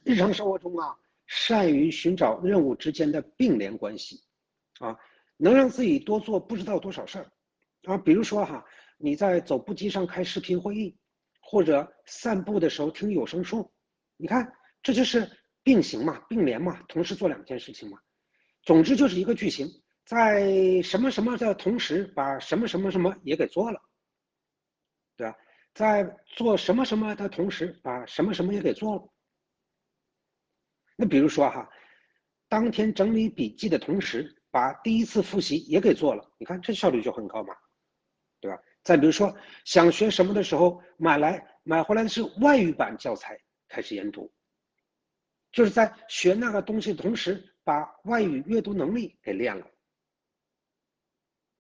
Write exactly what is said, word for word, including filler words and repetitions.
日常生活中啊，善于寻找任务之间的并联关系啊，能让自己多做不知道多少事儿啊。比如说哈，你在走步机上开视频会议，或者散步的时候听有声书，你看这就是并行嘛，并联嘛，同时做两件事情嘛。总之就是一个句型，在什么什么的同时把什么什么什么也给做了，对吧？在做什么什么的同时把什么什么也给做了。那比如说哈，当天整理笔记的同时，把第一次复习也给做了，你看这效率就很高嘛，对吧？再比如说，想学什么的时候，买来买回来的是外语版教材，开始研读，就是在学那个东西的同时，把外语阅读能力给练了。